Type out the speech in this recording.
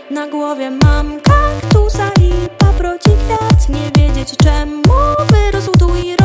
Na głowie mam kaktusa i paproci kwiat. Nie wiedzieć czemu wyrósł tu i